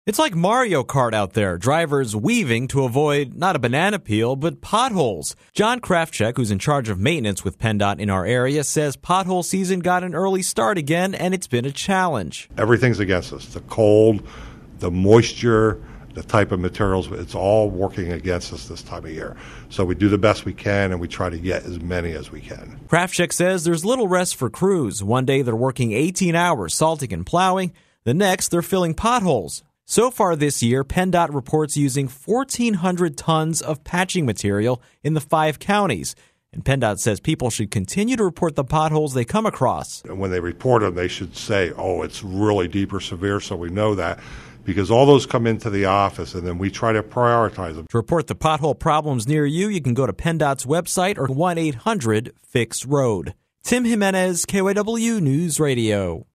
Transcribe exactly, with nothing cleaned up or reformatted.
It's like Mario Kart out there, drivers weaving to avoid not a banana peel, but potholes. John Krafchek, who's in charge of maintenance with PennDOT in our area, says pothole season got an early start again, and it's been a challenge. Everything's against us. The cold, the moisture, the type of materials, it's all working against us this time of year. So we do the best we can, and we try to get as many as we can. Krafchek says there's little rest for crews. One day they're working eighteen hours salting and plowing. The next, they're filling potholes. So far this year, PennDOT reports using fourteen hundred tons of patching material in the five counties. And PennDOT says people should continue to report the potholes they come across. And when they report them, they should say, oh, it's really deep or severe, so we know that. Because all those come into the office, and then we try to prioritize them. To report the pothole problems near you, you can go to PennDOT's website or one eight hundred fix road. Tim Jimenez, K Y W News Radio.